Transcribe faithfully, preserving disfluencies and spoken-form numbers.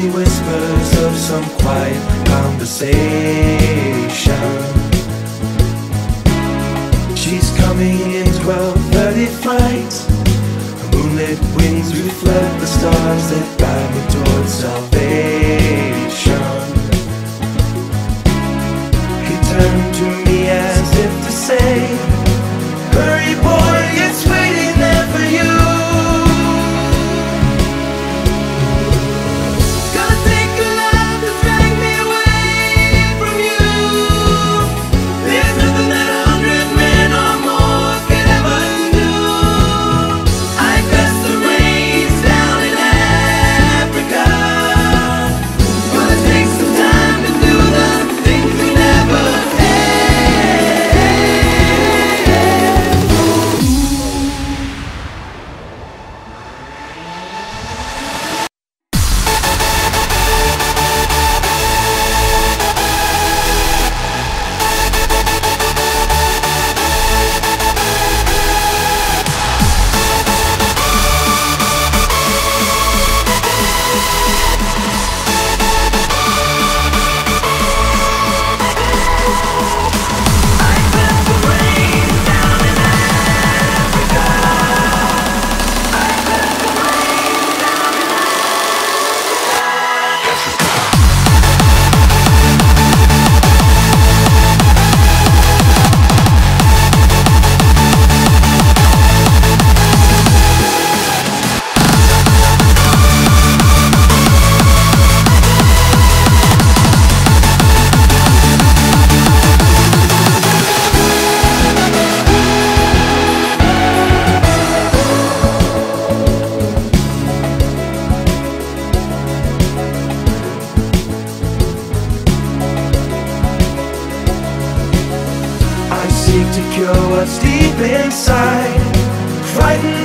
only whispers of some quiet conversation. She's coming in twelve thirty flight. Her moonlit wings reflect the stars that guide me towards salvation. He turned to me as if to say, hurry boy, it's waiting there for you. Gonna take a life to drag me away from you. There's nothing that a hundred men or more could ever do. I press the rains down in Africa. Gonna take some time to do the things we never to cure what's deep inside, frightened